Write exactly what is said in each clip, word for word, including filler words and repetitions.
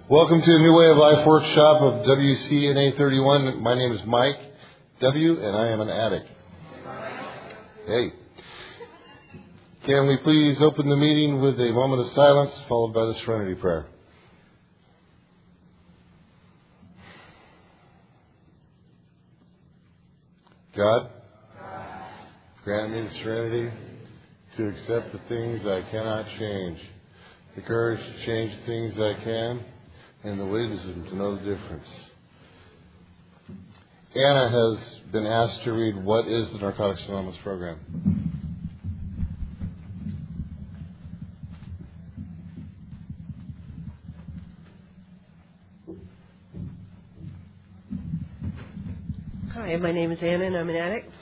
Welcome to the New Way of Life workshop of W C N A thirty-one. My name is Mike W., and I am an addict. Hey. Can we please open the meeting with a moment of silence, followed by the Serenity Prayer? God, grant me the serenity to accept the things I cannot change, the courage to change the things I can, and the wisdom to know the difference. Anna has been asked to read What is the Narcotics Anonymous Program? Hi, my name is Anna and I'm an addict.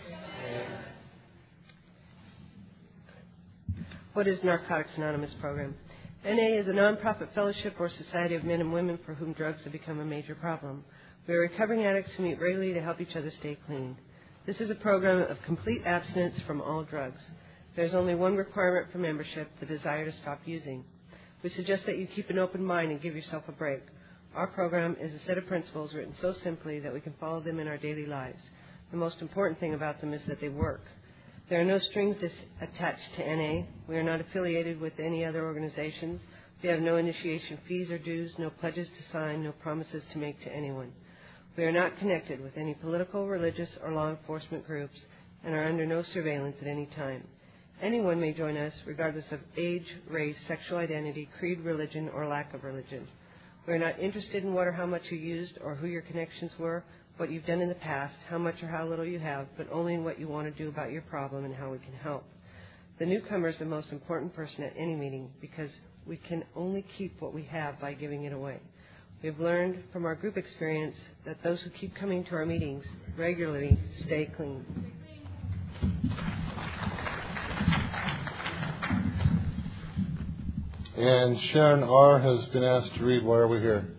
What is Narcotics Anonymous Program? N A is a nonprofit fellowship or society of men and women for whom drugs have become a major problem. We are recovering addicts who meet regularly to help each other stay clean. This is a program of complete abstinence from all drugs. There is only one requirement for membership, the desire to stop using. We suggest that you keep an open mind and give yourself a break. Our program is a set of principles written so simply that we can follow them in our daily lives. The most important thing about them is that they work. There are no strings attached to N A. We are not affiliated with any other organizations. We have no initiation fees or dues, no pledges to sign, no promises to make to anyone. We are not connected with any political, religious, or law enforcement groups and are under no surveillance at any time. Anyone may join us regardless of age, race, sexual identity, creed, religion, or lack of religion. We are not interested in what or how much you used or who your connections were, what you've done in the past, how much or how little you have, but only in what you want to do about your problem and how we can help. The newcomer is the most important person at any meeting because we can only keep what we have by giving it away. We've learned from our group experience that those who keep coming to our meetings regularly stay clean. And Sharon R. has been asked to read Why Are We Here?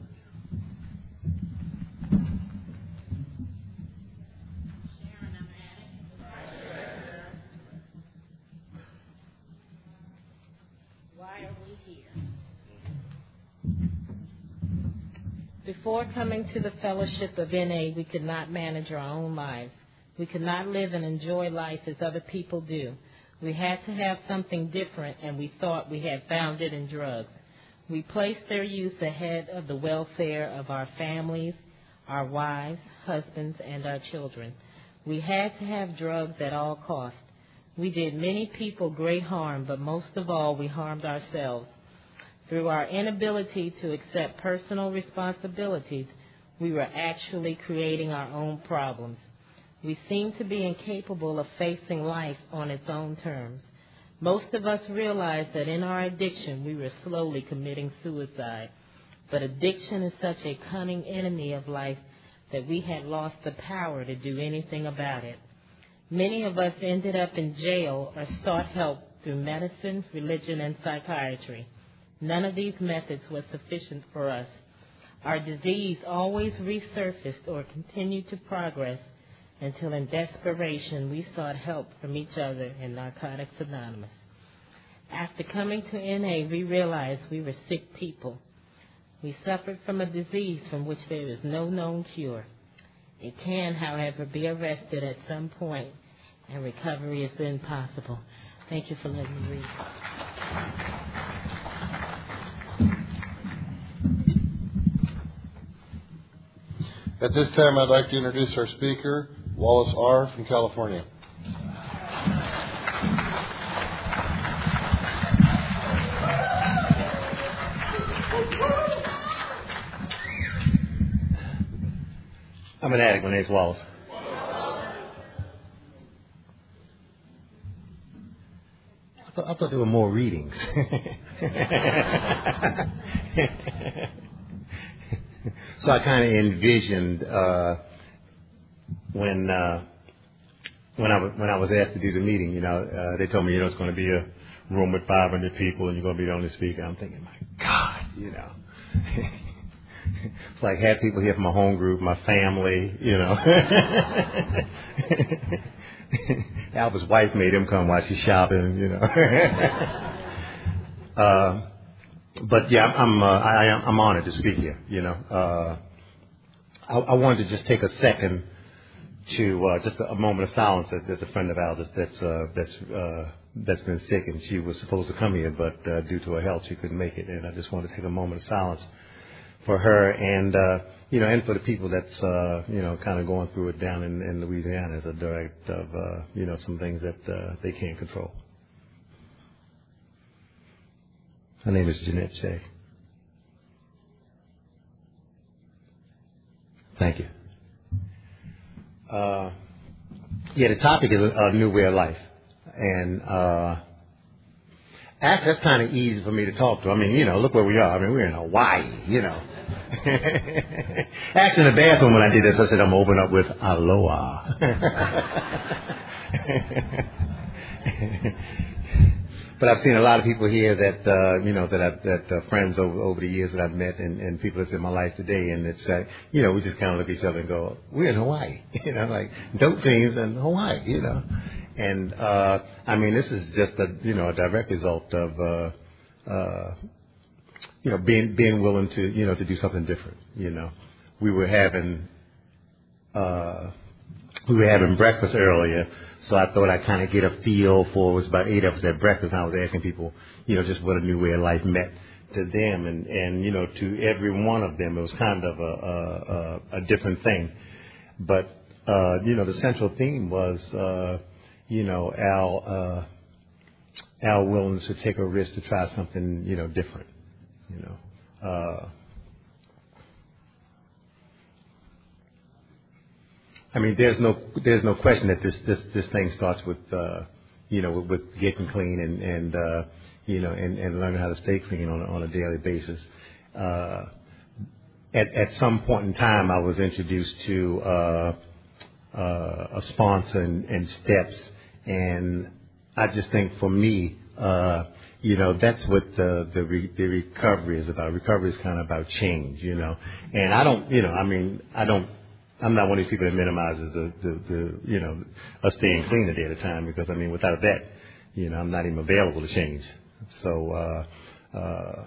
Before coming to the fellowship of N A, we could not manage our own lives. We could not live and enjoy life as other people do. We had to have something different, and we thought we had found it in drugs. We placed their use ahead of the welfare of our families, our wives, husbands, and our children. We had to have drugs at all costs. We did many people great harm, but most of all, we harmed ourselves. Through our inability to accept personal responsibilities, we were actually creating our own problems. We seemed to be incapable of facing life on its own terms. Most of us realized that in our addiction, we were slowly committing suicide. But addiction is such a cunning enemy of life that we had lost the power to do anything about it. Many of us ended up in jail or sought help through medicine, religion, and psychiatry. None of these methods was sufficient for us. Our disease always resurfaced or continued to progress until in desperation we sought help from each other in Narcotics Anonymous. After coming to N A, we realized we were sick people. We suffered from a disease from which there is no known cure. It can, however, be arrested at some point, and recovery is then possible. Thank you for letting me read. At this time, I'd like to introduce our speaker, Wallace R. from California. I'm an addict. My name's Wallace. I thought, I thought there were more readings. So I kind of envisioned uh, when uh, when I was when I was asked to do the meeting. You know, uh, they told me, you know, it's going to be a room with five hundred people, and you're going to be the only speaker. I'm thinking, my God, you know, it's like had people here from my home group, my family, you know. Albert's wife made him come while she's shopping, you know. uh, but yeah, I'm uh, I, I'm honored to speak here. You know, uh, I, I wanted to just take a second to uh, just a, a moment of silence. There's a friend of ours that's uh, that's uh, that's been sick, and she was supposed to come here, but uh, due to her health, she couldn't make it. And I just wanted to take a moment of silence for her, and uh, you know, and for the people that's uh, you know kind of going through it down in, in Louisiana as a direct of uh, you know some things that uh, they can't control. Her name is Jeanette Shea. Thank you. Uh, yeah, the topic is a, a new way of life, and uh, actually that's kind of easy for me to talk to. I mean, you know, look where we are. I mean, we're in Hawaii, you know. Actually, in the bathroom when I did this, I said I'm gonna open up with aloha. But I've seen a lot of people here that uh, you know that I've, that uh, friends over over the years that I've met, and, and people that's in my life today, and it's uh, you know we just kind of look at each other and go, we're in Hawaii, you know, like dope things in Hawaii, you know, and uh, I mean this is just a you know a direct result of uh, uh, you know being being willing to you know to do something different, you know. We were having uh, we were having breakfast earlier. So I thought I'd kind of get a feel for, it was about eight of us at breakfast, and I was asking people, you know, just what a new way of life meant to them. And, and you know, to every one of them, it was kind of a, a, a different thing. But, uh, you know, the central theme was, uh, you know, Al, uh, Al willingness to take a risk to try something, you know, different, you know. Uh, I mean, there's no there's no question that this this, this thing starts with uh, you know with, with getting clean and and uh, you know and, and learning how to stay clean on a, on a daily basis. Uh, at at some point in time, I was introduced to uh, uh, a sponsor and, and steps, and I just think for me, uh, you know, that's what the the, re, the recovery is about. Recovery is kind of about change, you know, and I don't, you know, I mean, I don't. I'm not one of these people that minimizes the, the, the, you know, us staying clean a day at a time, because, I mean, without that, you know, I'm not even available to change. So, uh, uh,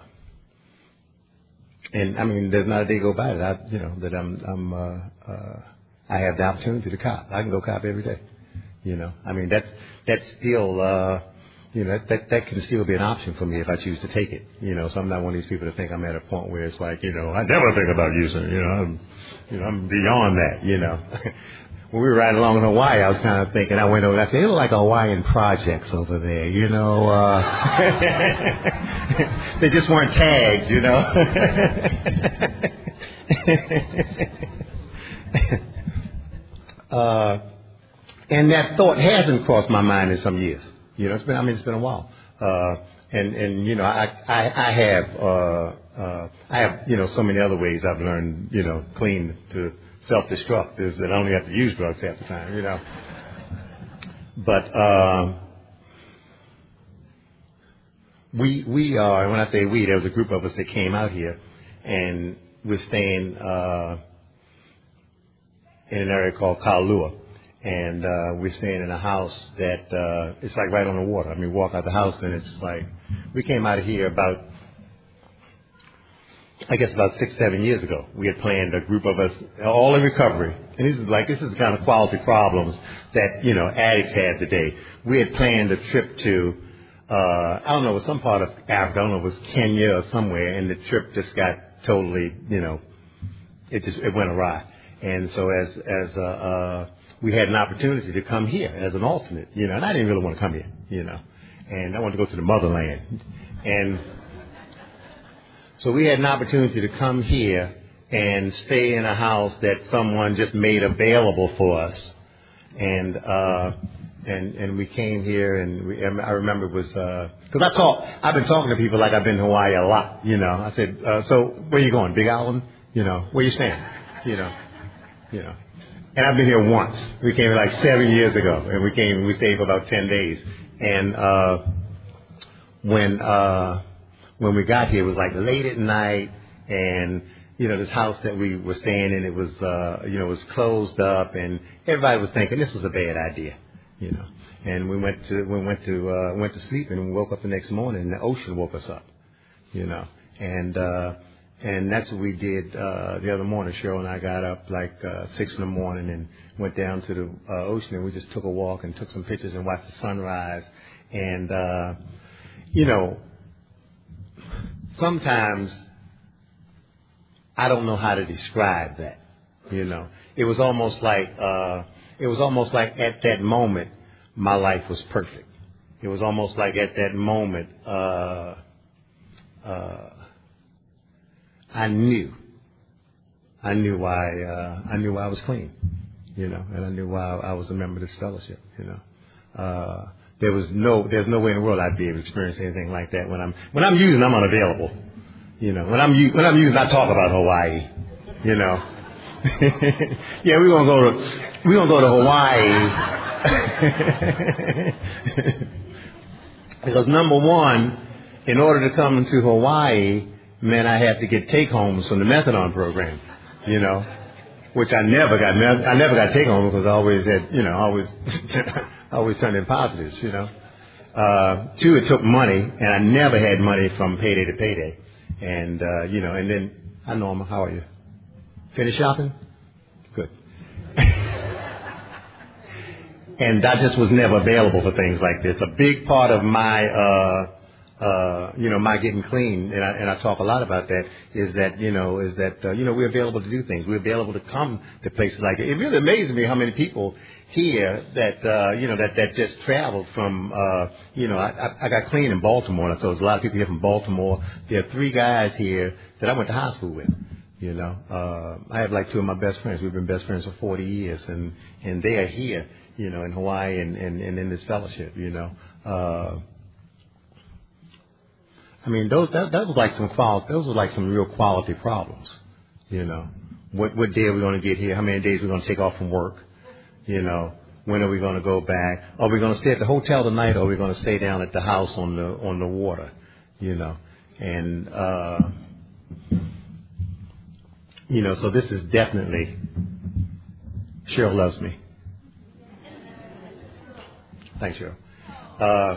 and, I mean, there's not a day go by that I, you know, that I'm, I'm, uh, uh, I have the opportunity to cop. I can go cop every day, you know. I mean, that, that's still, uh, you know, that, that can still be an option for me if I choose to take it, you know. So I'm not one of these people that think I'm at a point where it's like, you know, I never think about using it, you know. I'm, you know, I'm beyond that, you know. When we were riding along in Hawaii, I was kind of thinking, I went over and I said, they look like Hawaiian projects over there, you know. Uh, they just weren't tagged, you know. uh, and that thought hasn't crossed my mind in some years. You know, it's been, I mean, it's been a while. Uh, and, and, you know, I, I, I have, uh, uh, I have, you know, so many other ways I've learned, you know, clean to self-destruct is that I only have to use drugs half the time, you know. But, um, we, we are, and when I say we, there was a group of us that came out here, and we're staying, uh, in an area called Kailua. And, uh, we're staying in a house that, uh, it's like right on the water. I mean, walk out the house and it's like, we came out of here about, I guess about six, seven years ago. We had planned, a group of us, all in recovery. And this is like, this is the kind of quality problems that, you know, addicts have today. We had planned a trip to, uh, I don't know, it was some part of Africa, I don't know, it was Kenya or somewhere, and the trip just got totally, you know, it just, it went awry. And so as, as, uh, uh, we had an opportunity to come here as an alternate, you know, and I didn't really want to come here, you know, and I wanted to go to the motherland. And so we had an opportunity to come here and stay in a house that someone just made available for us. And, uh, and, and we came here, and we, I remember it was, uh, cause I talk, I've been talking to people like I've been to Hawaii a lot, you know. I said, uh, so where you going? Big Island? You know, where you staying? You know, you know. And I've been here once. We came here like seven years ago, and we came, we stayed for about ten days. And, uh, when, uh, when we got here, it was like late at night, and, you know, this house that we were staying in, it was, uh, you know, it was closed up, and everybody was thinking this was a bad idea, you know. And we went to, we went to, uh, went to sleep, and we woke up the next morning, and the ocean woke us up, you know. and uh, and that's what we did uh, the other morning. Cheryl and I got up like uh, six in the morning and went down to the uh, ocean, and we just took a walk and took some pictures and watched the sunrise. And uh, you know, sometimes I don't know how to describe that. You know, it was almost like uh, it was almost like at that moment my life was perfect. It was almost like at that moment uh, uh, I knew, I knew why uh, I knew why I was clean, you know, and I knew why I was a member of this fellowship. You know, uh, there was no there's no way in the world I'd be able to experience anything like that when I'm when I'm using I'm unavailable. You know, when I'm when I'm using I talk about Hawaii. You know. Yeah, we're gonna go to we're gonna go to Hawaii because number one, in order to come to Hawaii, man, I had to get take homes from the methadone program, you know, which I never got. I never got take home because I always had, you know, always always turned in positives, you know. Uh, two, it took money, and I never had money from payday to payday, and uh, you know, and then hi Norma, how are you? Finished shopping? Good. And I just was never available for things like this. A big part of my, uh, uh, you know, my getting clean, and I, and I talk a lot about that, is that, you know, is that, uh, you know, we're available to do things. We're available to come to places like that. It really amazes me how many people here that, uh, you know, that, that just traveled from, uh, you know, I, I got clean in Baltimore, so there's a lot of people here from Baltimore. There are three guys here that I went to high school with. You know, uh, I have like two of my best friends. We've been best friends for forty years, and, and they are here, you know, in Hawaii and, and, and in this fellowship, you know. Uh, I mean, those that, that was like some quality, those were like some real quality problems, you know. What what day are we going to get here? How many days are we going to take off from work? You know, when are we going to go back? Are we going to stay at the hotel tonight, or are we going to stay down at the house on the on the water? You know, and. Uh, You know, so this is definitely, Cheryl loves me. Thanks, Cheryl. Uh,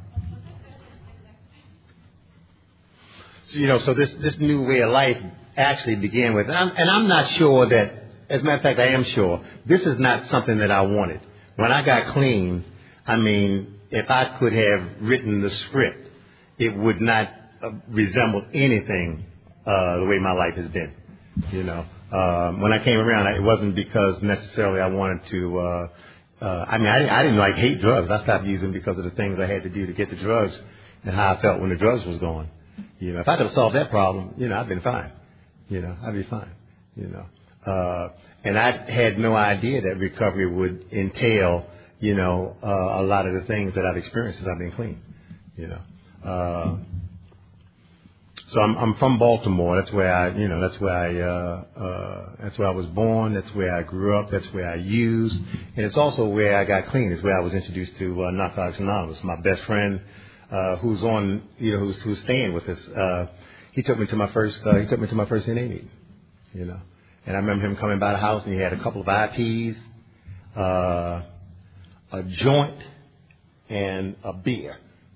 so, you know, so this, this new way of life actually began with, and I'm, and I'm not sure that, as a matter of fact, I am sure, this is not something that I wanted. When I got clean, I mean, if I could have written the script, it would not uh, resemble anything uh, the way my life has been. You know, uh, when I came around, it wasn't because necessarily I wanted to, uh, uh, I mean, I didn't, I didn't like hate drugs. I stopped using because of the things I had to do to get the drugs and how I felt when the drugs was gone. You know, if I could have solved that problem, you know, I'd been fine. You know, I'd be fine. You know, uh, and I had no idea that recovery would entail, you know, uh, a lot of the things that I've experienced since I've been clean. You know, uh, So I'm, I'm from Baltimore. That's where I, you know, that's where I, uh, uh, that's where I was born. That's where I grew up. That's where I used, and it's also where I got clean. It's where I was introduced to uh, Narcotics Anonymous. My best friend, uh, who's on, you know, who's who's staying with us. Uh, he took me to my first. Uh, he took me to my first N A meeting. You know, and I remember him coming by the house, and he had a couple of I Ps, uh, a joint, and a beer.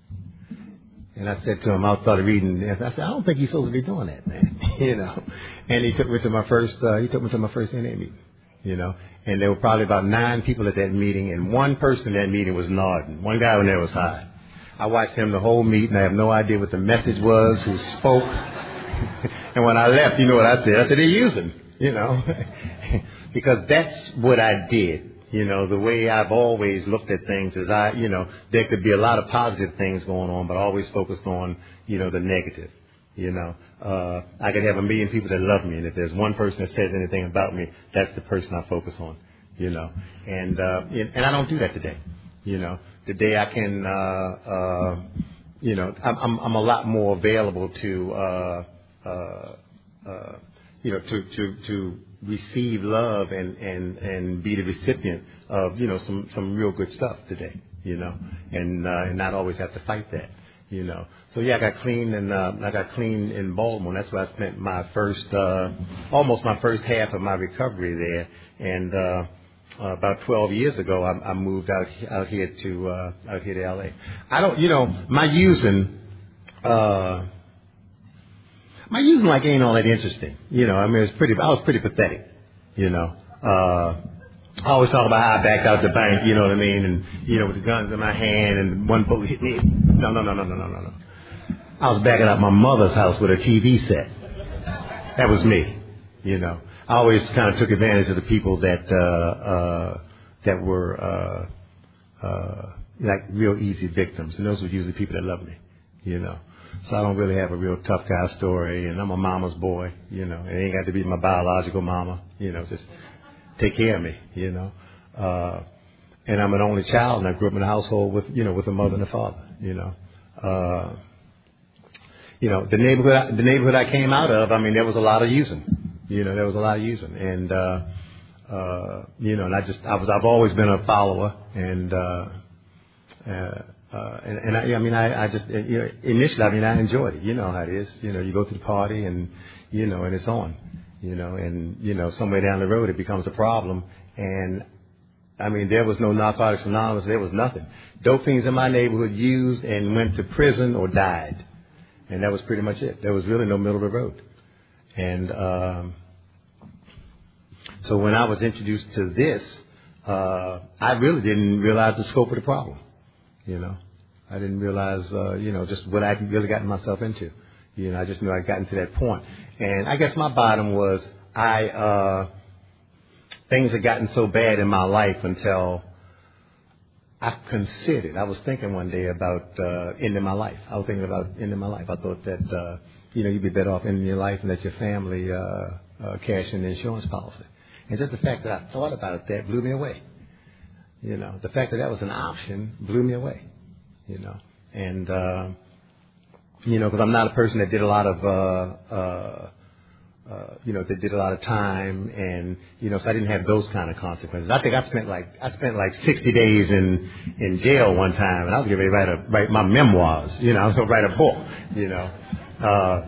And I said to him, I started reading, and I said, I don't think you're supposed to be doing that, man. You know. And he took me to my first, uh, he took me to my first N A meeting. You know. And there were probably about nine people at that meeting, and one person in that meeting was Norden. One guy on there was high. I watched him the whole meeting. I have no idea what the message was, who spoke. And when I left, you know what I said? I said, they're using, you know. Because that's what I did. You know, the way I've always looked at things is I, you know, there could be a lot of positive things going on, but always focused on, you know, the negative. You know, uh, I could have a million people that love me, and if there's one person that says anything about me, that's the person I focus on. You know, and uh, and I don't do that today. You know, today I can, uh, uh, you know, I'm I'm, I'm a lot more available to, uh, uh, uh, you know, to to to. receive love and, and, and be the recipient of, you know, some, some real good stuff today, you know, and, uh, and not always have to fight that, you know. So yeah, I got clean and, uh, I got clean in Baltimore. That's where I spent my first, uh, almost my first half of my recovery there. And, uh, uh about twelve years ago, I, I moved out, out here to, uh, out here to L A. I don't, you know, my using, uh, my using like ain't all that interesting. You know, I mean, it's pretty. I was pretty pathetic. You know, uh, I always talk about how I backed out the bank. You know what I mean? And you know, with the guns in my hand and one bullet hit me. No, no, no, no, no, no, no, no. I was backing out my mother's house with a T V set. That was me. You know, I always kind of took advantage of the people that uh, uh, that were uh, uh, like real easy victims, and those were usually people that loved me. You know. So I don't really have a real tough guy story, and I'm a mama's boy, you know. It ain't got to be my biological mama, you know, just take care of me, you know. Uh, and I'm an only child, and I grew up in a household with, you know, with a mother and a father, you know. Uh, you know, the neighborhood, the neighborhood I came out of, I mean, there was a lot of using, you know, there was a lot of using, and uh, uh, you know, and I just, I was, I've always been a follower, and. Uh, uh, Uh, and, and I, I mean, I, I just, you know, initially, I mean, I enjoyed it. You know how it is. You know, you go to the party and, you know, and it's on, you know, and, you know, somewhere down the road it becomes a problem. And, I mean, there was no Narcotics Anonymous. There was nothing. Dope fiends in my neighborhood used and went to prison or died. And that was pretty much it. There was really no middle of the road. And um, so when I was introduced to this, uh, I really didn't realize the scope of the problem. You know, I didn't realize, uh, you know, just what I really gotten myself into. You know, I just knew I'd gotten to that point. And I guess my bottom was I, uh, things had gotten so bad in my life until I considered, I was thinking one day about, uh, ending my life. I was thinking about ending my life. I thought that, uh, you know, you'd be better off ending your life and let your family, uh, uh, cash in the insurance policy. And just the fact that I thought about that blew me away. You know, the fact that that was an option blew me away, you know. And, uh, you know, because I'm not a person that did a lot of, uh, uh, uh, you know, that did a lot of time. And, you know, so I didn't have those kind of consequences. I think I spent like, I spent like sixty days in, in jail one time. And I was getting ready to write, a, write my memoirs. You know, I was going to write a book, you know. Uh,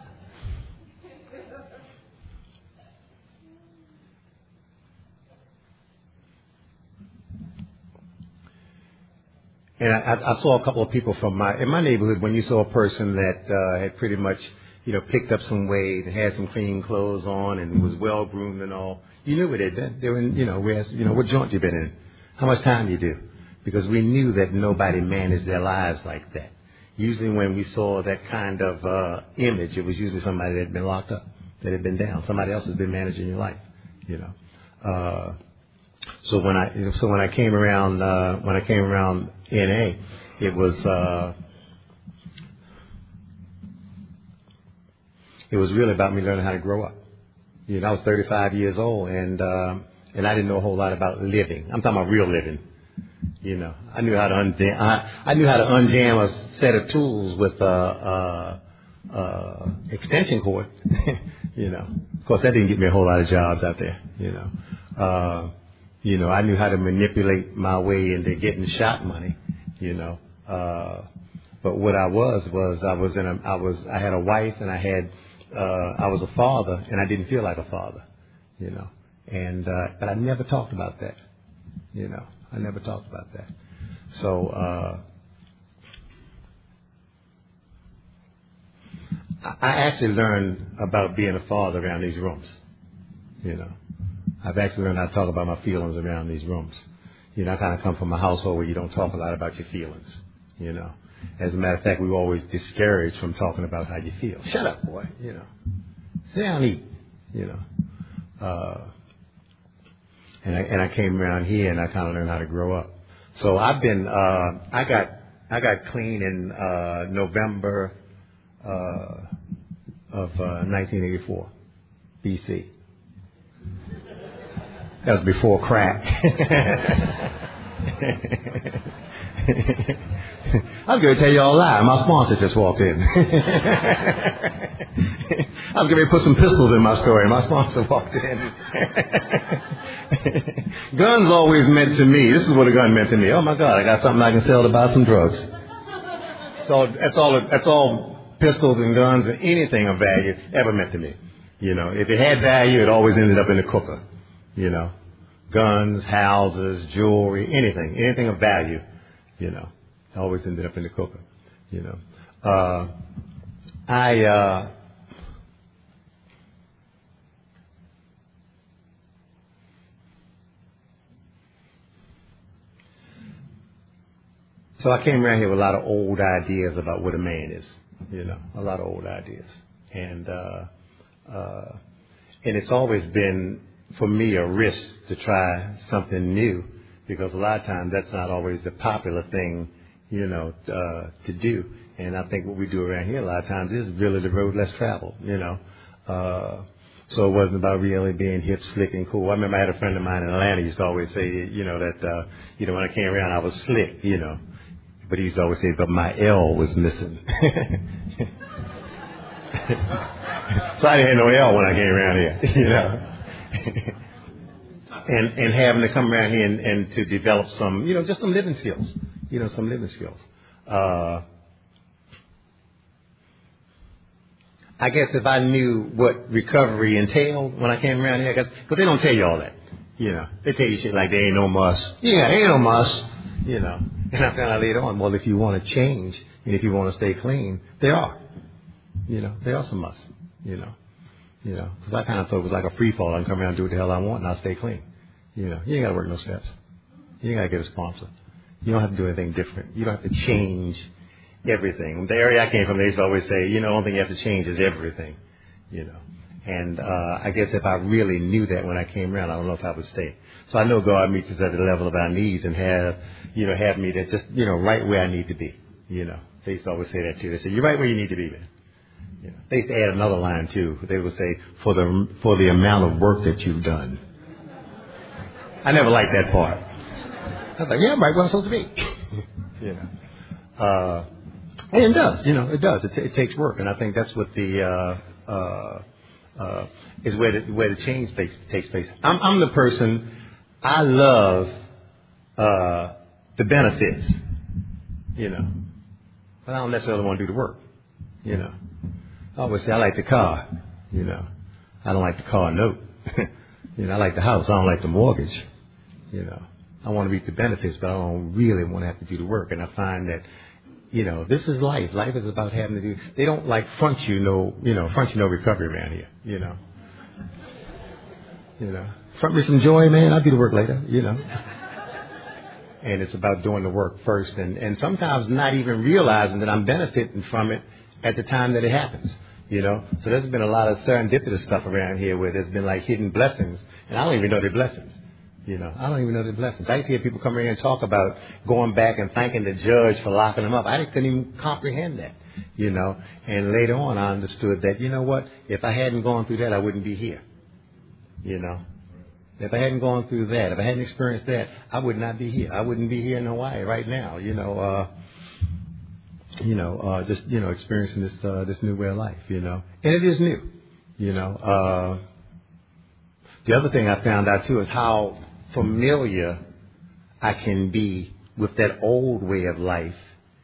And I, I saw a couple of people from my, in my neighborhood, when you saw a person that uh, had pretty much, you know, picked up some weight and had some clean clothes on and was well groomed and all, you knew what they'd been. They were in, you know, where, you know, what joint you been in, how much time you do, because we knew that nobody managed their lives like that. Usually, when we saw that kind of uh, image, it was usually somebody that had been locked up, that had been down. Somebody else has been managing your life, you know. Uh, So when I so when I came around uh, when I came around N A, it was uh, it was really about me learning how to grow up. You know, I was thirty-five years old, and uh, and I didn't know a whole lot about living. I'm talking about real living. You know, I knew how to unjam. I, I knew how to unjam a set of tools with a uh, uh, uh, extension cord. You know, of course, that didn't get me a whole lot of jobs out there. You know. Uh, You know, I knew how to manipulate my way into getting shot money, you know. Uh, but what I was, was I was in a, I was, I had a wife and I had, uh, I was a father and I didn't feel like a father, you know. And, uh, but I never talked about that, you know. I never talked about that. So, uh, I actually learned about being a father around these rooms, you know. I've actually learned how to talk about my feelings around these rooms. You know, I kind of come from a household where you don't talk a lot about your feelings, you know. As a matter of fact, we were always discouraged from talking about how you feel. Shut up, boy, you know. Sit down and eat, you know. Uh, and I, and I came around here and I kind of learned how to grow up. So I've been, uh, I got, I got clean in, uh, November, uh, of, uh, nineteen eighty-four, B C. That was before crack. I was going to tell you all a lie. My sponsor just walked in. I was going to put some pistols in my story. My sponsor walked in. Guns always meant to me. This is what a gun meant to me. Oh my God, I got something I can sell to buy some drugs. So that's all. That's all pistols and guns and anything of value ever meant to me. You know, if it had value, it always ended up in the cooker. You know, guns, houses, jewelry, anything, anything of value, you know, always ended up in the cooker, you know. Uh, I, uh, So I came around here with a lot of old ideas about what a man is, you know, a lot of old ideas. And, uh, uh, and it's always been, for me, a risk to try something new, because a lot of times that's not always the popular thing, you know, uh, to do. And I think what we do around here a lot of times is really the road less traveled, you know. Uh, so it wasn't about really being hip, slick, and cool. I remember I had a friend of mine in Atlanta who used to always say, you know, that, uh, you know, when I came around, I was slick, you know. But he used to always say, but my L was missing. So I didn't have no L when I came around here, you know. and and having to come around here and, and to develop some, you know, just some living skills, you know, some living skills. Uh, I guess if I knew what recovery entailed when I came around here, because they don't tell you all that, you know. They tell you shit like there ain't no muss. Yeah, there ain't no muss, you know. And I found out later on, well, if you want to change and if you want to stay clean, there are. You know, there are some must, you know. You know, because I kind of thought it was like a free fall. I can come around and do what the hell I want and I'll stay clean. You know, you ain't got to work no steps. You ain't got to get a sponsor. You don't have to do anything different. You don't have to change everything. The area I came from, they used to always say, you know, the only thing you have to change is everything, you know. And uh, I guess if I really knew that when I came around, I don't know if I would stay. So I know God meets us at the level of our needs and have, you know, have me that just, you know, right where I need to be, you know. They used to always say that too. They say, you're right where you need to be, man. You know, they used to add another line too. They would say, for the for the amount of work that you've done. I never liked that part. I was like, yeah, I'm right where I'm supposed to be. You know, uh, and it does. You know, it does. It, t- it takes work, and I think that's what the uh, uh, uh, is where the where the change takes takes place. I'm, I'm the person. I love uh, the benefits. You know, but I don't necessarily want to do the work. You know. I always say I like the car, you know. I don't like the car note. You know, I like the house. I don't like the mortgage. You know, I want to reap the benefits, but I don't really want to have to do the work. And I find that, you know, this is life. Life is about having to do. They don't like front you no, you know, front you no recovery around here. You know, you know, front me some joy, man. I'll do the work later. You know. And it's about doing the work first, and and sometimes not even realizing that I'm benefiting from it at the time that it happens, you know. So there's been a lot of serendipitous stuff around here where there's been like hidden blessings, and I don't even know they're blessings, you know. I don't even know they're blessings. I used to hear people come in and talk about going back and thanking the judge for locking them up. I couldn't even comprehend that, you know. And later on, I understood that, you know what, if I hadn't gone through that, I wouldn't be here, you know. If I hadn't gone through that, if I hadn't experienced that, I would not be here. I wouldn't be here in Hawaii right now, you know. Uh, You know, uh, just, you know, experiencing this, uh, this new way of life, you know, and it is new, you know. Uh, the other thing I found out too is how familiar I can be with that old way of life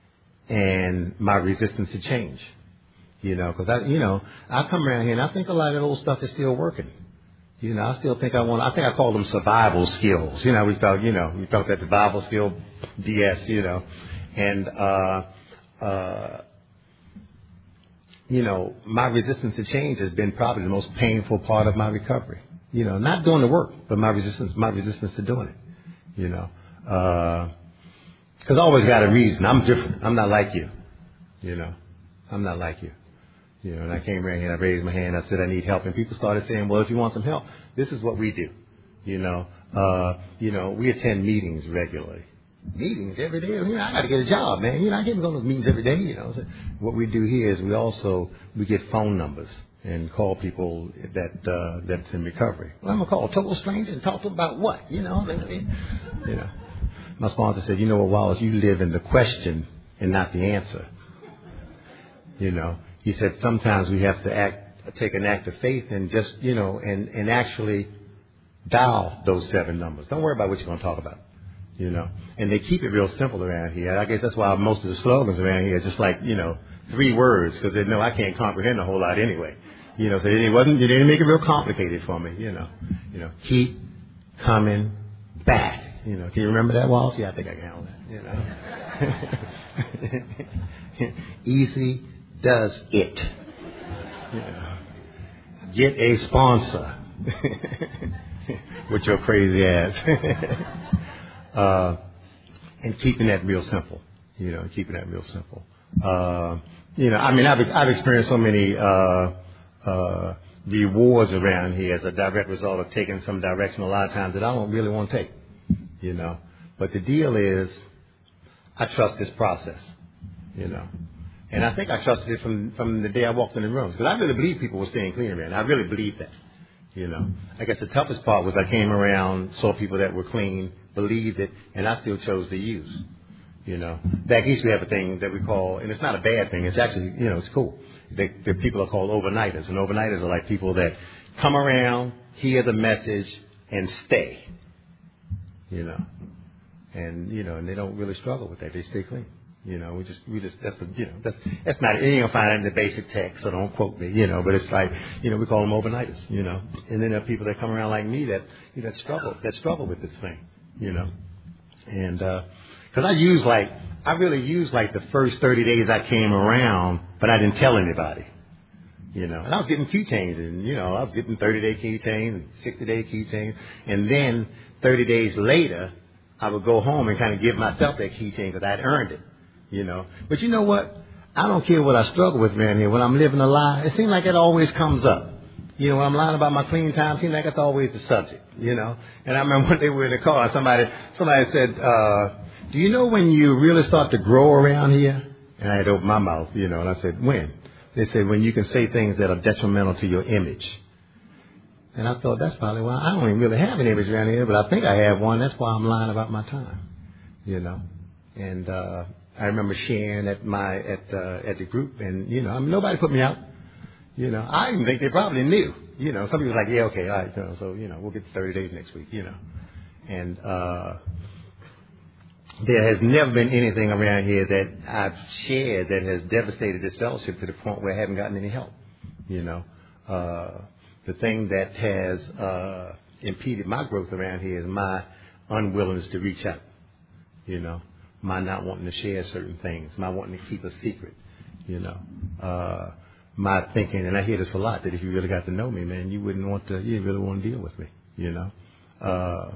and my resistance to change, you know, because I, you know, I come around here and I think a lot of that old stuff is still working. You know, I still think I want, I think I call them survival skills. You know, we thought, you know, we thought that survival skill B S, you know, and, uh, Uh, you know, my resistance to change has been probably the most painful part of my recovery. You know, not doing the work, but my resistance, my resistance to doing it. You know, because uh, I always got a reason. I'm different. I'm not like you. You know, I'm not like you. You know, and I came around here and I raised my hand. I said I need help, and people started saying, "Well, if you want some help, this is what we do." You know, uh, you know, we attend meetings regularly. Meetings every day. You know, I got to get a job, man. You know, I can't go to meetings every day. You know, so what we do here is we also we get phone numbers and call people that uh, that's in recovery. Well, I'm gonna call a total stranger and talk to them about what? You know, you know. My sponsor said, "You know what, Wallace? You live in the question and not the answer." You know, he said sometimes we have to act, take an act of faith and just, you know, and and actually dial those seven numbers. Don't worry about what you're gonna talk about. You know, and they keep it real simple around here. I guess that's why most of the slogans around here are just like, you know, three words, because they know I can't comprehend a whole lot anyway. You know, so it wasn't, they didn't make it real complicated for me. You know, you know, keep coming back. You know, can you remember that, Wallace? Yeah, I think I can handle that. You know, easy does it. You know, get a sponsor with your crazy ass. Uh, and keeping that real simple, you know, keeping that real simple. Uh, you know, I mean, I've, I've experienced so many, uh, uh, rewards around here as a direct result of taking some direction a lot of times that I don't really want to take, you know. But the deal is, I trust this process, you know. And I think I trusted it from, from the day I walked in the rooms. Because I really believe people were staying clean around. I really believe that, you know. I guess the toughest part was I came around, saw people that were clean, believed it, and I still chose to use, you know. Back east we have a thing that we call, and it's not a bad thing, it's actually, you know, it's cool. The, the people are called overnighters, and overnighters are like people that come around, hear the message, and stay, you know. And, you know, and they don't really struggle with that. They stay clean. You know, we just, we just, that's, a, you know, that's, that's not, you ain't gonna find it in the basic text, so don't quote me, you know, but it's like, you know, we call them overnighters, you know. And then there are people that come around like me that, you know, that struggle, that struggle with this thing, you know. And, uh, cause I use like, I really used like the first thirty days I came around, but I didn't tell anybody, you know. And I was getting keychains, and, you know, I was getting thirty-day keychains and sixty-day keychains. And then thirty days later, I would go home and kind of give myself that keychain because I'd earned it, you know. But you know what? I don't care what I struggle with around here. When I'm living a lie, it seems like it always comes up. You know, when I'm lying about my clean time, it seems like it's always the subject, you know. And I remember one day we were in the car, somebody, somebody said, uh, do you know when you really start to grow around here? And I had opened my mouth, you know, and I said, when? They said, when you can say things that are detrimental to your image. And I thought, that's probably why I don't even really have an image around here, but I think I have one. That's why I'm lying about my time, you know. And uh, I remember sharing at my at uh, at the group, and, you know, I mean, nobody put me out. You know, I even think they probably knew. You know, some people were like, yeah, okay, all right, you know, so, you know, we'll get to thirty days next week, you know. And uh, there has never been anything around here that I've shared that has devastated this fellowship to the point where I haven't gotten any help, you know. Uh, the thing that has uh, impeded my growth around here is my unwillingness to reach out, you know, my not wanting to share certain things, my wanting to keep a secret, you know. Uh, my thinking, and I hear this a lot, that if you really got to know me, man, you wouldn't want to, you didn't really want to deal with me, you know. Uh,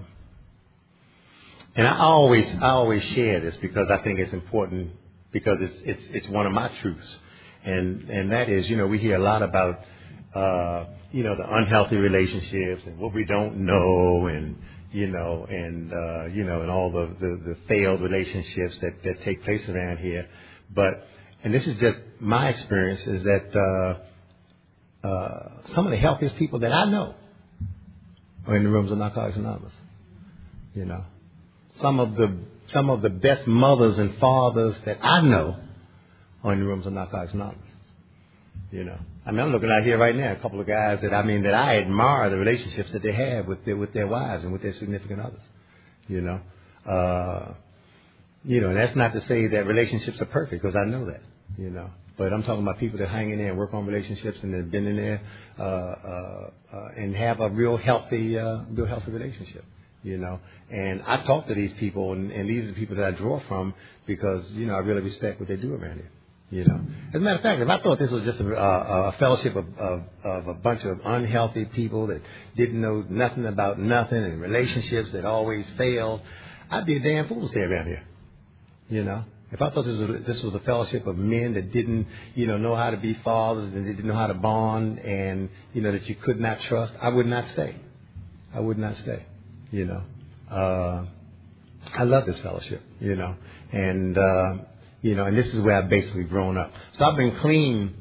and I always, I always share this because I think it's important, because it's, it's, it's one of my truths. And, and that is, you know, we hear a lot about, uh, you know, the unhealthy relationships and what we don't know, and, you know, and, uh, you know, and all the, the, the failed relationships that, that take place around here. But, and this is just my experience, is that uh, uh, some of the healthiest people that I know are in the rooms of Narcotics Anonymous. You know, some of the some of the best mothers and fathers that I know are in the rooms of Narcotics Anonymous. You know, I mean, I'm looking out here right now, a couple of guys that I mean that I admire the relationships that they have with their with their wives and with their significant others. You know, uh, you know, and that's not to say that relationships are perfect, because I know that. You know, but I'm talking about people that hang in there and work on relationships and have been in there uh, uh, uh, and have a real healthy, uh, real healthy relationship. You know, and I talk to these people, and, and these are the people that I draw from, because, you know, I really respect what they do around here. You know, as a matter of fact, if I thought this was just a, a, a fellowship of, of, of a bunch of unhealthy people that didn't know nothing about nothing, and relationships that always failed, I'd be a damn fool to stay around here. You know. If I thought this was, a, this was a fellowship of men that didn't, you know, know how to be fathers, and they didn't know how to bond, and, you know, that you could not trust, I would not stay. I would not stay, you know. Uh, I love this fellowship, you know, and, uh, you know, and this is where I've basically grown up. So I've been clean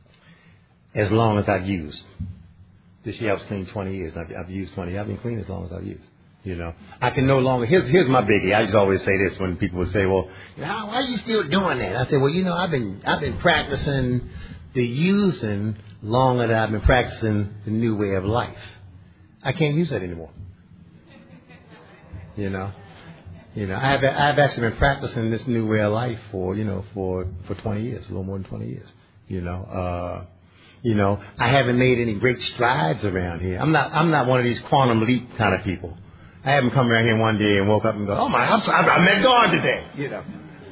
as long as I've used. This year I was clean twenty years. I've, I've used twenty. I've been clean as long as I've used. You know, I can no longer, here's, here's my biggie. I just always say this when people would say, well, why are you still doing that? I say, well, you know, I've been, I've been practicing the using longer than I've been practicing the new way of life. I can't use that anymore. You know, you know, I've, I've actually been practicing this new way of life for, you know, for, for twenty years, a little more than twenty years, you know, uh, you know, I haven't made any great strides around here. I'm not, I'm not one of these quantum leap kind of people. I haven't come around here one day and woke up and go, oh my, I'm sorry, I met God today, you know.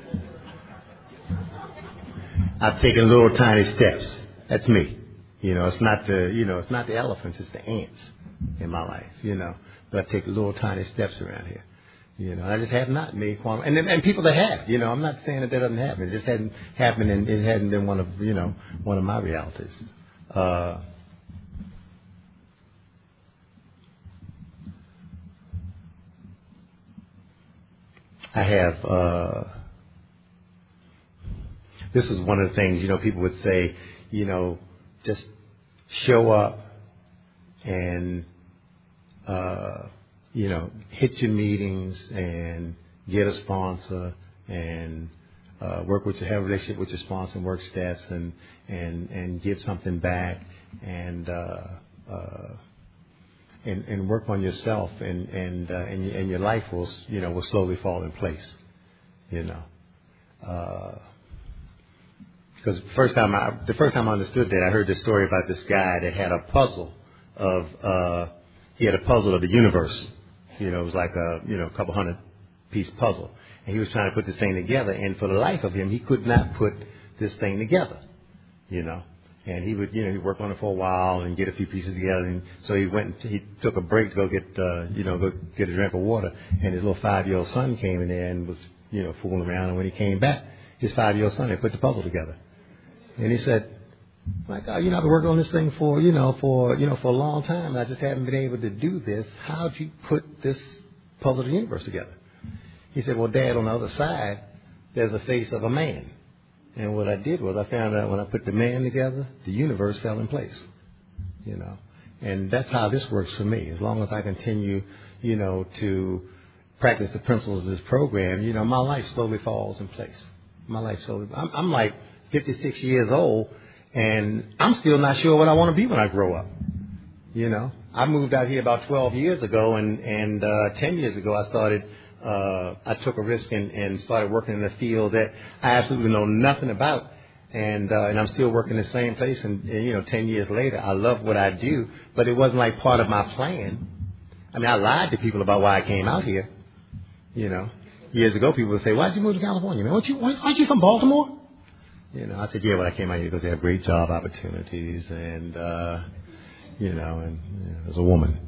I've taken little tiny steps. That's me. You know, it's not the, you know, it's not the elephants, it's the ants in my life, you know. But I take little tiny steps around here. You know, I just have not made quantum, and and people that have, you know, I'm not saying that that doesn't happen. It just hadn't happened, and it hadn't been one of, you know, one of my realities. Uh, I have. Uh, this is one of the things, you know, people would say, you know, just show up and. Uh, you know, hit your meetings and get a sponsor and uh, work with your, have a relationship with your sponsor and work steps and and and give something back and uh, uh, and and work on yourself and and uh, and, y- and your life will you know will slowly fall in place, you know. Because the first time I the first time I understood that, I heard this story about this guy that had a puzzle of uh, he had a puzzle of the universe. You know, it was like a, you know, a couple hundred piece puzzle. And he was trying to put this thing together. And for the life of him, he could not put this thing together, you know. And he would, you know, he'd work on it for a while and get a few pieces together. And so he went, and he took a break to go get, uh, you know, go get a drink of water. And his little five-year-old son came in there and was, you know, fooling around. And when he came back, his five-year-old son had put the puzzle together. And he said, my God, you know, I've been working on this thing for, you know, for, you know, for a long time. And I just haven't been able to do this. How'd you put this puzzle of the universe together? He said, well, Dad, on the other side, there's a face of a man. And what I did was I found out when I put the man together, the universe fell in place, you know. And that's how this works for me. As long as I continue, you know, to practice the principles of this program, you know, my life slowly falls in place. My life slowly, I'm, I'm like fifty-six years old. And I'm still not sure what I want to be when I grow up. You know, I moved out here about twelve years ago, and and uh, ten years ago I started. Uh, I took a risk and, and started working in a field that I absolutely know nothing about, and uh, and I'm still working in the same place. And, and you know, ten years later, I love what I do, but it wasn't like part of my plan. I mean, I lied to people about why I came out here. You know, years ago, people would say, "Why'd you move to California, man? Aren't you aren't you from Baltimore?" You know, I said, yeah, well, I came out here because they have great job opportunities, and, uh, you know, and you know, as a woman.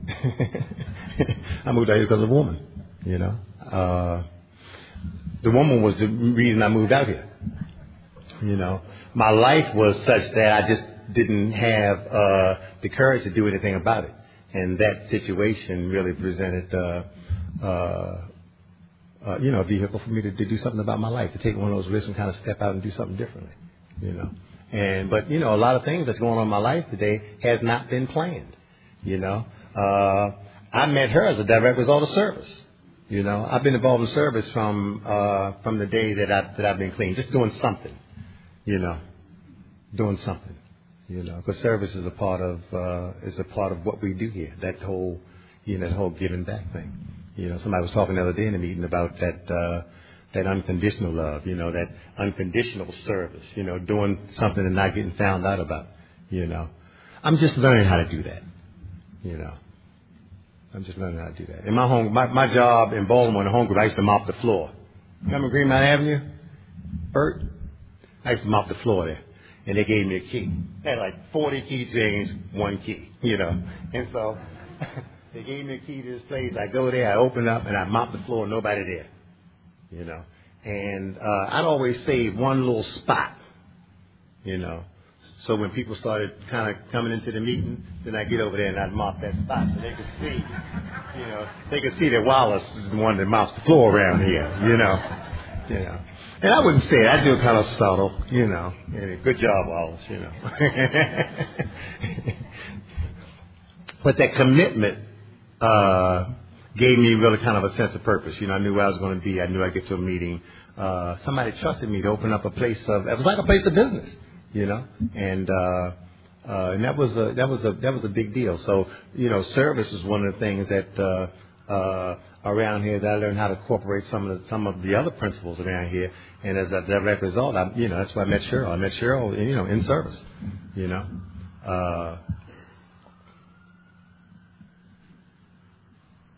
I moved out here because of a woman, you know. Uh, the woman was the reason I moved out here. You know, my life was such that I just didn't have uh, the courage to do anything about it. And that situation really presented, uh, uh, uh, you know, a vehicle for me to, to do something about my life, to take one of those risks and kind of step out and do something differently, you know. And, but, you know, a lot of things that's going on in my life today has not been planned, you know. Uh, I met her as a direct result of service. You know, I've been involved in service from, uh, from the day that I, that I've been clean, just doing something, you know, doing something, you know, because service is a part of, uh, is a part of what we do here, that whole, you know, that whole giving back thing. You know, somebody was talking the other day in a meeting about that, uh, that unconditional love, you know, that unconditional service, you know, doing something and not getting found out about, you know. I'm just learning how to do that, you know. I'm just learning how to do that. In my home, my, my job in Baltimore in the home group, I used to mop the floor. Remember Greenmount Avenue? Bert? I used to mop the floor there. And they gave me a key. They had like forty keychains, one key, you know. And so they gave me a key to this place. I go there, I open up, and I mop the floor, nobody there, you know. And uh, I'd always save one little spot, you know. So when people started kind of coming into the meeting, then I'd get over there and I'd mop that spot so they could see, you know, they could see that Wallace is the one that mops the floor around here, you know. You know. And I wouldn't say it. I do it kind of subtle, you know. And good job, Wallace, you know. But that commitment uh, gave me really kind of a sense of purpose. You know, I knew where I was going to be. I knew I'd get to a meeting. Uh, somebody trusted me to open up a place of, it was like a place of business, you know. And uh, uh, and that was a that was a that was a big deal. So, you know, service is one of the things that uh, uh, around here that I learned how to incorporate some of the some of the other principles around here. And as a direct result, I, you know, that's why I met Cheryl. I met Cheryl, you know, in service, you know. Uh,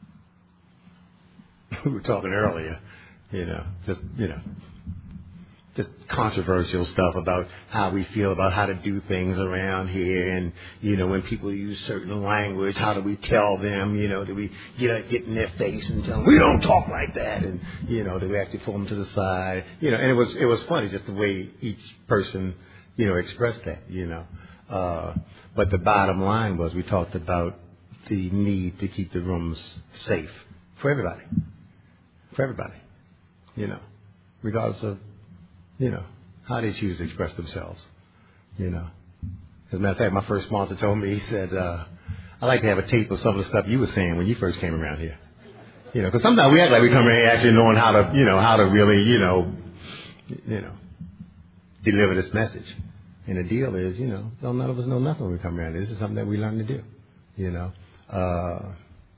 we were talking earlier, you know, just, you know, just controversial stuff about how we feel about how to do things around here, and you know, when people use certain language, how do we tell them? You know, do we get get in their face and tell them we don't talk like that? And you know, do we actually pull them to the side? You know, and it was it was funny just the way each person, you know, expressed that. You know, uh, but the bottom line was we talked about the need to keep the rooms safe for everybody, for everybody. You know, regardless of, you know, how they choose to express themselves, you know. As a matter of fact, my first sponsor told me, he said, uh, I'd like to have a tape of some of the stuff you were saying when you first came around here. You know, because sometimes we act like we come around here actually knowing how to, you know, how to really, you know, you know, deliver this message. And the deal is, you know, none of us know nothing when we come around here. This is something that we learn to do, you know. Uh,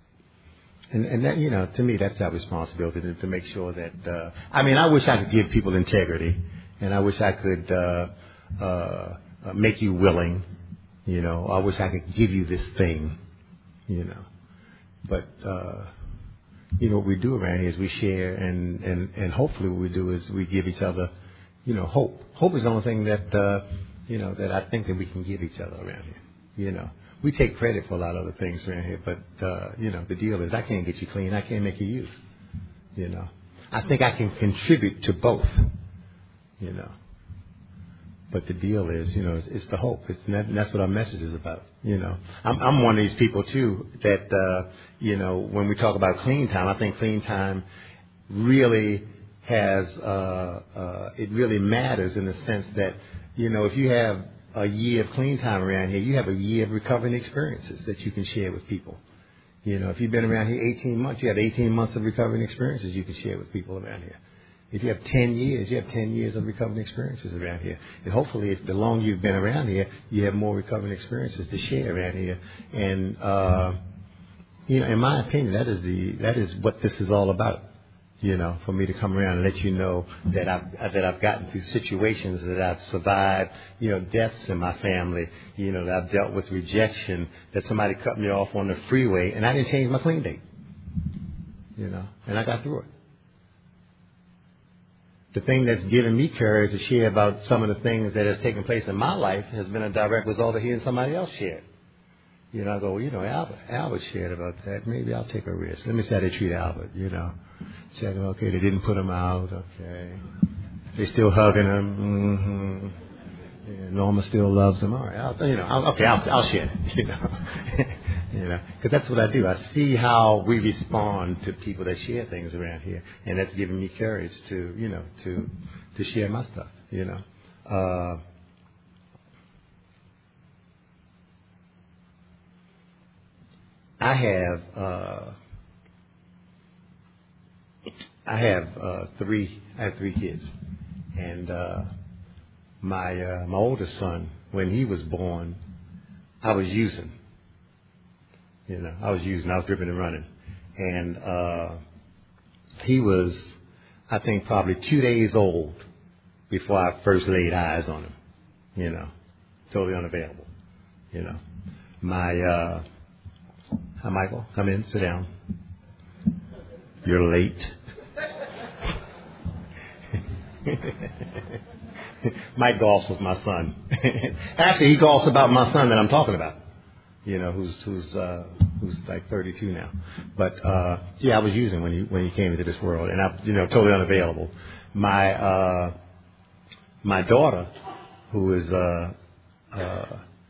And, and that, you know, to me, that's our responsibility to, to make sure that, uh, I mean, I wish I could give people integrity, and I wish I could uh, uh, uh, make you willing, you know. I wish I could give you this thing, you know. But, uh, you know, what we do around here is we share, and, and, and hopefully what we do is we give each other, you know, hope. Hope is the only thing that, uh, you know, that I think that we can give each other around here, you know. We take credit for a lot of other things around here, but, uh, you know, the deal is I can't get you clean. I can't make you use, you know. I think I can contribute to both, you know. But the deal is, you know, it's, it's the hope. It's, and that's what our message is about, you know. I'm, I'm one of these people, too, that, uh, you know, when we talk about clean time, I think clean time really has, uh, uh, it really matters in the sense that, you know, if you have a year of clean time around here, you have a year of recovering experiences that you can share with people. You know, if you've been around here eighteen months, you have eighteen months of recovering experiences you can share with people around here. If you have ten years, you have ten years of recovering experiences around here. And hopefully, if the longer you've been around here, you have more recovering experiences to share around here. And, uh, you know, in my opinion, that is the, that is what this is all about. You know, for me to come around and let you know that I've, that I've gotten through situations, that I've survived, you know, deaths in my family, you know, that I've dealt with rejection, that somebody cut me off on the freeway, and I didn't change my clean date, you know, and I got through it. The thing that's given me courage to share about some of the things that has taken place in my life has been a direct result of hearing somebody else share. You know, I go, well, you know, Albert, Albert shared about that. Maybe I'll take a risk. Let me see how they treat Albert, you know. Check, okay, they didn't put him out, okay. They're still hugging him, mm-hmm. Yeah, Norma still loves him. All right, I'll, you know, I'll, okay, I'll, I'll share it, you know. You know, because that's what I do. I see how we respond to people that share things around here, and that's given me courage to, you know, to to share my stuff, you know. Uh, I have uh, I have uh, three I have three kids, and uh, my uh, my oldest son, when he was born, I was using. You know, I was using. I was dripping and running, and uh, he was, I think, probably two days old before I first laid eyes on him. You know, totally unavailable. You know, my. Uh, Hi, Michael. Come in. Sit down. You're late. Mike golfs with my son. Actually, he golfs about my son that I'm talking about. You know, who's who's uh, who's like thirty-two now. But uh, yeah, I was using when he when he came into this world, and I, you know, totally unavailable. My uh, my daughter, who is uh, uh,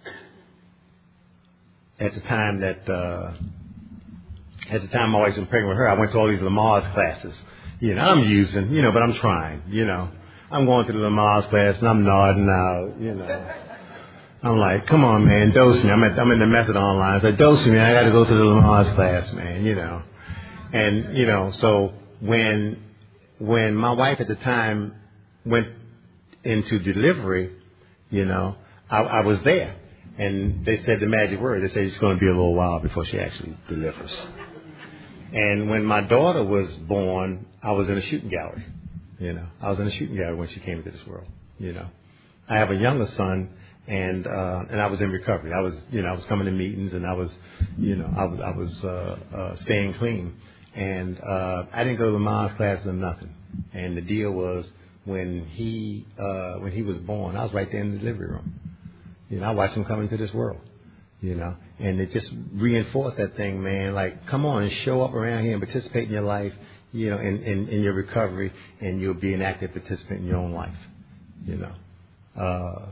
at the time that, uh, at the time my wife was pregnant with her, I went to all these Lamaze classes. You know, I'm using, you know, but I'm trying, you know. I'm going to the Lamaze class and I'm nodding out, you know. I'm like, come on, man, dose me. I'm, at, I'm in the methadone line. I said, dose me, man. I got to go to the Lamaze class, man, you know. And, you know, so when, when my wife at the time went into delivery, you know, I, I was there. And they said the magic word. They said it's going to be a little while before she actually delivers. And when my daughter was born, I was in a shooting gallery. You know, I was in a shooting gallery when she came into this world. You know, I have a younger son, and uh, and I was in recovery. I was, you know, I was coming to meetings, and I was, you know, I was I was uh, uh, staying clean, and uh, I didn't go to the mom's classes or nothing. And the deal was, when he uh, when he was born, I was right there in the delivery room. You know, I watched him come into this world. You know, and it just reinforced that thing, man. Like, come on and show up around here and participate in your life. You know, in, in, in your recovery, and you'll be an active participant in your own life. You know. Uh,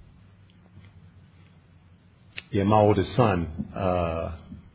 yeah, my oldest son, uh, uh,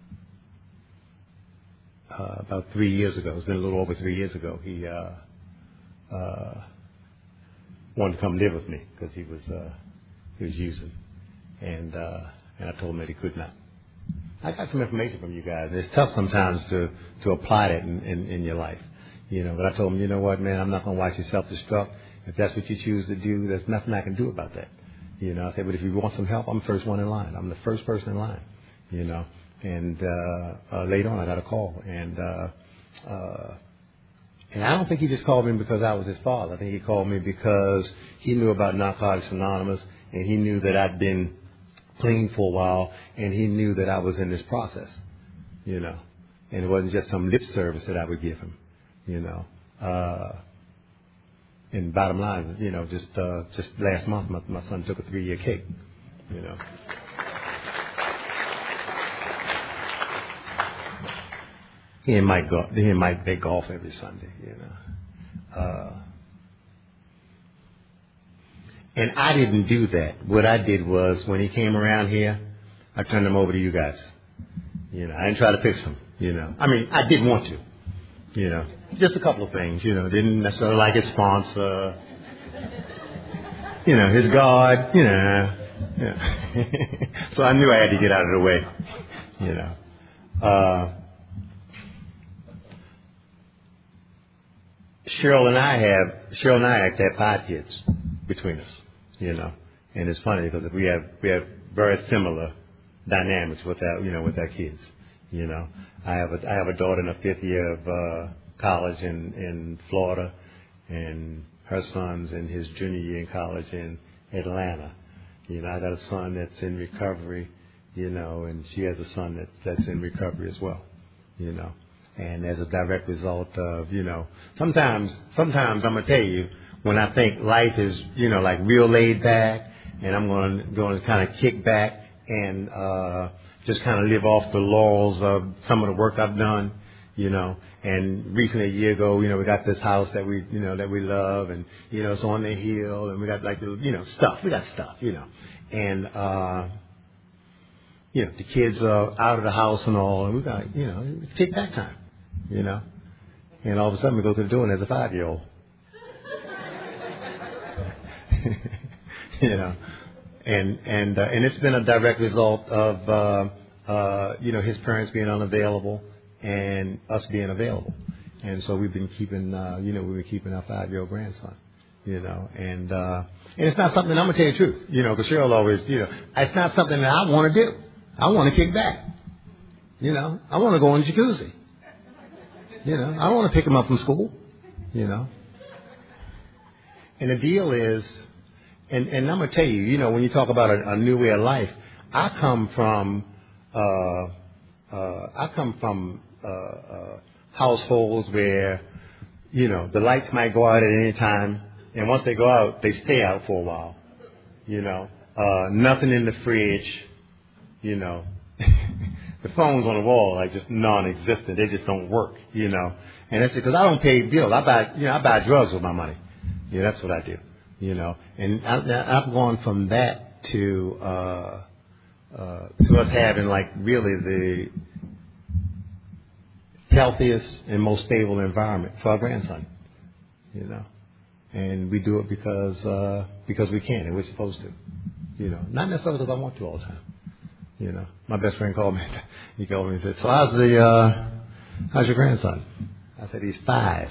about three years ago, it's been a little over three years ago, he uh, uh, wanted to come live with me because he was uh, he was using, and uh, and I told him that he could not. I got some information from you guys, and it's tough sometimes to, to apply that in, in, in your life, you know. But I told him, you know what, man, I'm not going to watch you self-destruct. If that's what you choose to do, there's nothing I can do about that, you know. I said, but if you want some help, I'm the first one in line. I'm the first person in line, you know. And uh, uh, later on, I got a call, and uh, uh, and I don't think he just called me because I was his father. I think he called me because he knew about Narcotics Anonymous, and he knew that I'd been clean for a while, and he knew that I was in this process, you know, and it wasn't just some lip service that I would give him, you know. Uh, and bottom line, you know, just uh, just last month, my, my son took a three-year kick, you know. He and Mike go, he and Mike they golf every Sunday, you know. Uh, And I didn't do that. What I did was, when he came around here, I turned him over to you guys. You know, I didn't try to fix him, you know. I mean, I did want to, you know. Just a couple of things, you know. Didn't necessarily like his sponsor, you know, his guard, you know. Yeah. So I knew I had to get out of the way, you know. Uh, Cheryl and I have, Cheryl and I actually have five kids between us, you know, and it's funny because we have we have very similar dynamics with our, you know, with our kids, you know. I have a I have a daughter in the fifth year of uh, college in in Florida, and her son's in his junior year in college in Atlanta. You know, I got a son that's in recovery, you know, and she has a son that that's in recovery as well, you know. And as a direct result of, you know, sometimes sometimes I'm gonna tell you, when I think life is, you know, like real laid back, and I'm going to, going to kind of kick back and uh, just kind of live off the laurels of some of the work I've done, you know. And recently, a year ago, you know, we got this house that we, you know, that we love, and, you know, it's on the hill, and we got like the, you know, stuff. We got stuff, you know. And, uh, you know, the kids are out of the house and all, and we got, you know, it's kick back time, you know. And all of a sudden, we go to the door, and there's a five-year-old. You know, and and uh, and it's been a direct result of uh, uh, you know, his parents being unavailable and us being available, and so we've been keeping uh, you know we've been keeping our five-year-old grandson, you know, and uh, and it's not something, I'm gonna tell you the truth, you know, because Cheryl always, you know, it's not something that I want to do. I want to kick back, you know, I want to go in the jacuzzi, you know, I don't want to pick him up from school, you know, and the deal is. And, and I'm going to tell you, you know, when you talk about a, a new way of life, I come from, uh, uh, I come from uh, uh, households where, you know, the lights might go out at any time, and once they go out, they stay out for a while, you know. Uh, nothing in the fridge, you know. The phones on the wall are just non-existent. They just don't work, you know. And that's because I don't pay bills. I buy, you know, I buy drugs with my money. Yeah, that's what I do. You know, and I, I've gone from that to uh, uh, to us having like really the healthiest and most stable environment for our grandson. You know, and we do it because uh, because we can and we're supposed to. You know, not necessarily because I want to all the time. You know, my best friend called me. He called me and said, "So how's the uh, how's your grandson?" I said, "He's five."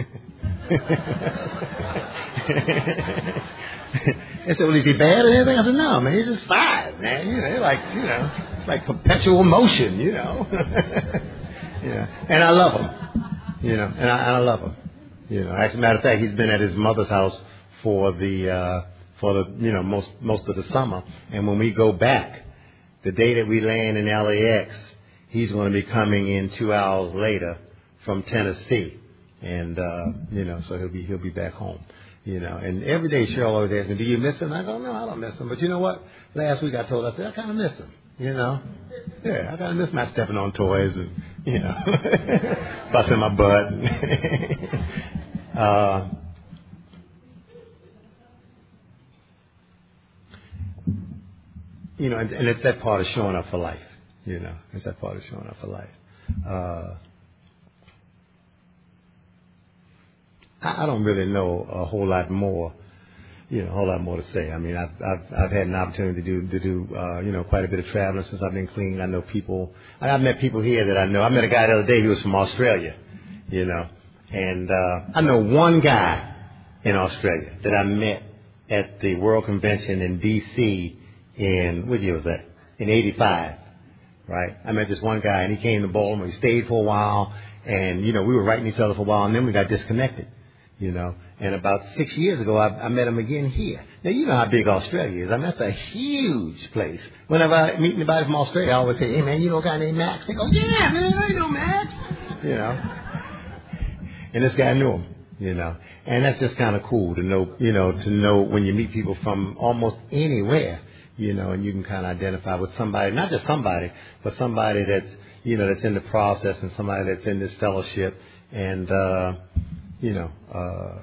They said, "Well, is he bad or anything?" I said, "No, man, he's just five, man. You know, like, you know, it's like perpetual motion, you know." Yeah, and I love him, you know, and I, and I love him, you know. As a matter of fact, he's been at his mother's house for the uh, for the you know most most of the summer, and when we go back, the day that we land in L A X, he's going to be coming in two hours later from Tennessee. And, uh, you know, so he'll be, he'll be back home. You know, and every day Cheryl always asks me, do you miss him? I go, no, I don't miss him. But you know what? Last week I told her, I said, I kind of miss him, you know. Yeah, I kind of miss my stepping on toys and, you know, busting my butt. uh, you know, and, and it's that part of showing up for life, you know. It's that part of showing up for life. Uh, I don't really know a whole lot more, you know, a whole lot more to say. I mean, I've I've, I've had an opportunity to do to do uh, you know, quite a bit of traveling since I've been clean. I know people. I've met people here that I know. I met a guy the other day who was from Australia, you know, and uh, I know one guy in Australia that I met at the World Convention in D C in what year was that? In eighty-five, right? I met this one guy, and he came to Baltimore. He stayed for a while, and you know, we were writing each other for a while, and then we got disconnected. You know, and about six years ago, I, I met him again here. Now, you know how big Australia is. I mean, that's a huge place. Whenever I meet anybody from Australia, I always say, hey, man, you know a guy named Max? They go, yeah, man, I know Max. You know, and this guy knew him, you know. And that's just kind of cool to know, you know, to know when you meet people from almost anywhere, you know, and you can kind of identify with somebody, not just somebody, but somebody that's, you know, that's in the process and somebody that's in this fellowship. And, uh, you know, uh,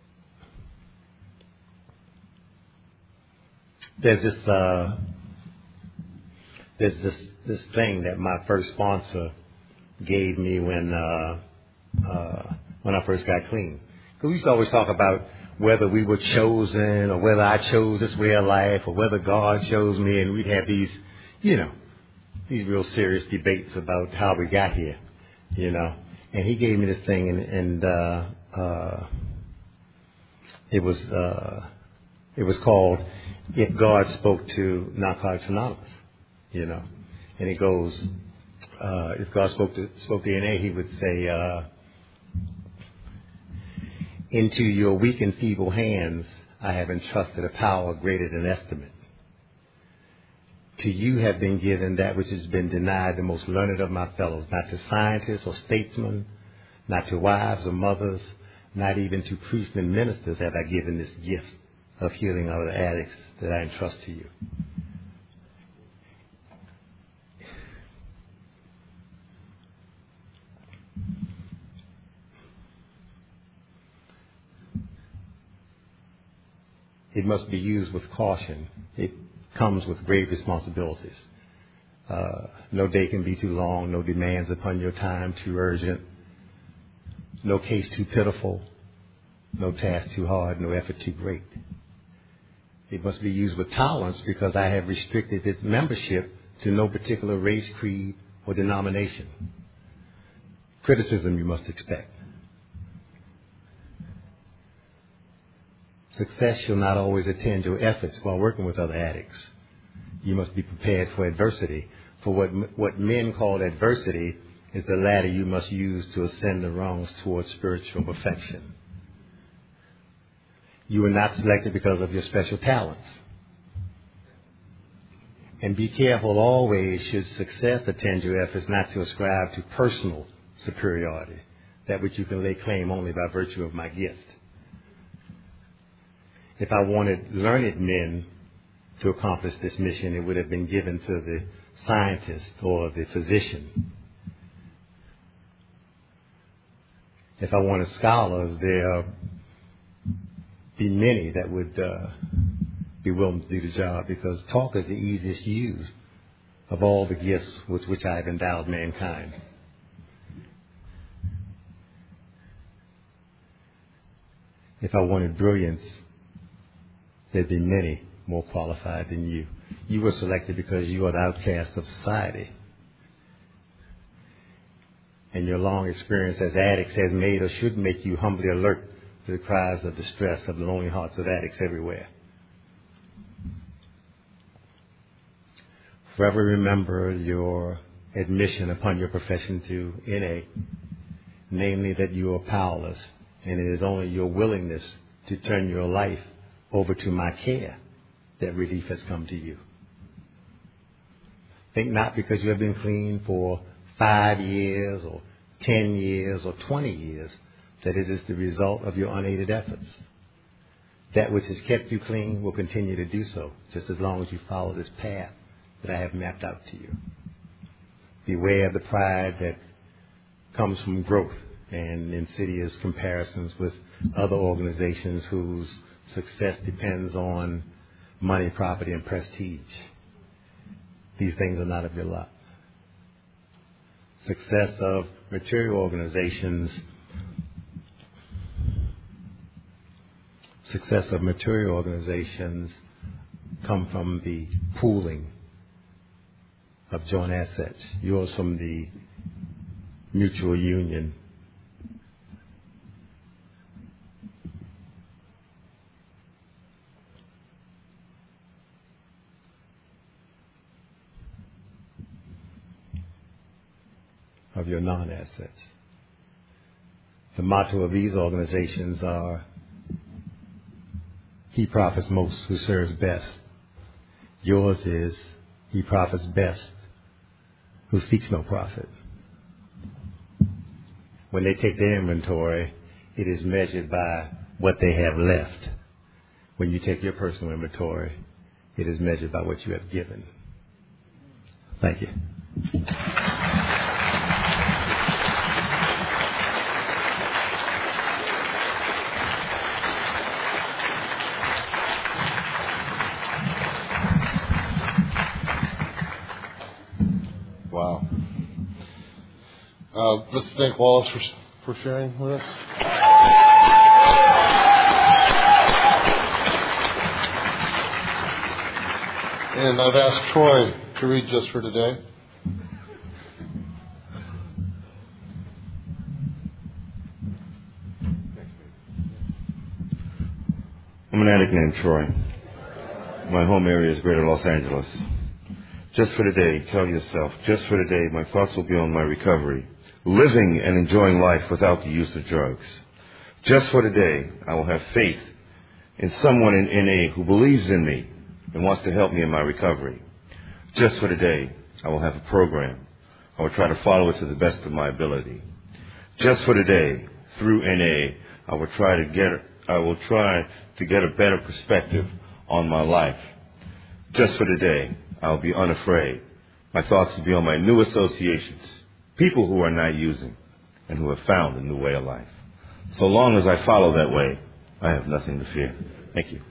there's this, uh, there's this, this thing that my first sponsor gave me when, uh, uh, when I first got clean. Because we used to always talk about whether we were chosen or whether I chose this way of life or whether God chose me, and we'd have these, you know, these real serious debates about how we got here, you know. And he gave me this thing, and, and uh, uh, it was uh, it was called "If God Spoke to Narcotics Anonymous," you know. And it goes, uh, if God spoke to spoke to N A, he would say, uh, "Into your weak and feeble hands, I have entrusted a power greater than estimate. To you have been given that which has been denied the most learned of my fellows, not to scientists or statesmen, not to wives or mothers, not even to priests and ministers have I given this gift of healing other addicts that I entrust to you." It must be used with caution. It comes with grave responsibilities. Uh, no day can be too long, no demands upon your time too urgent, no case too pitiful, no task too hard, no effort too great. It must be used with tolerance because I have restricted its membership to no particular race, creed, or denomination. Criticism you must expect. Success shall not always attend your efforts while working with other addicts. You must be prepared for adversity. For what what men call adversity is the ladder you must use to ascend the rungs towards spiritual perfection. You are not selected because of your special talents. And be careful always, should success attend your efforts, not to ascribe to personal superiority, that which you can lay claim only by virtue of my gift. If I wanted learned men to accomplish this mission, it would have been given to the scientist or the physician. If I wanted scholars, there be many that would uh, be willing to do the job, because talk is the easiest use of all the gifts with which I have endowed mankind. If I wanted brilliance, there'd be many more qualified than you. You were selected because you are the outcast of society. And your long experience as addicts has made or should make you humbly alert to the cries of distress of the lonely hearts of addicts everywhere. Forever remember your admission upon your profession to N A, namely that you are powerless, and it is only your willingness to turn your life over to my care that relief has come to you. Think not because you have been clean for five years or ten years or twenty years that it is the result of your unaided efforts. That which has kept you clean will continue to do so, just as long as you follow this path that I have mapped out to you. Beware of the pride that comes from growth and insidious comparisons with other organizations whose success depends on money, property, and prestige. These things are not of your lot. Success of material organizations, success of material organizations come from the pooling of joint assets. Yours from the mutual union of your non-assets. The motto of these organizations are, he profits most who serves best. Yours is, he profits best who seeks no profit. When they take their inventory, it is measured by what they have left. When you take your personal inventory, it is measured by what you have given. Thank you. Wow. Uh, let's thank Wallace for, for sharing with us. And I've asked Troy to read just for today. I'm an addict named Troy. My home area is Greater Los Angeles. Just for today, tell yourself, just for today, my thoughts will be on my recovery, living and enjoying life without the use of drugs. Just for today, I will have faith in someone in N A who believes in me and wants to help me in my recovery. Just for today, I will have a program. I will try to follow it to the best of my ability. Just for today, through N A, I will try to get I will try to get a better perspective on my life. Just for today, I'll be unafraid. My thoughts will be on my new associations, people who are not using and who have found a new way of life. So long as I follow that way, I have nothing to fear. Thank you.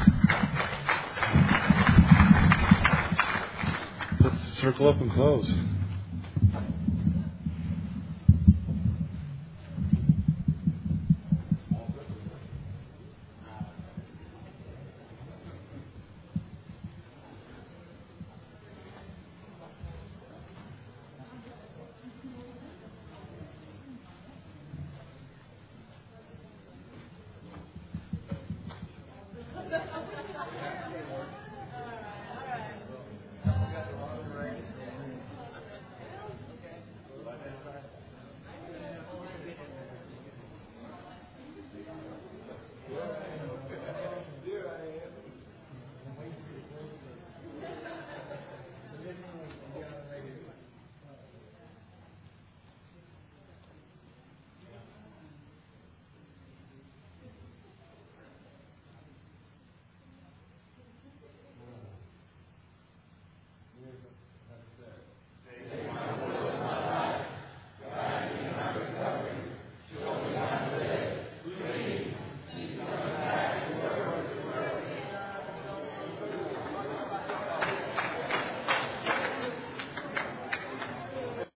Let's circle up and close.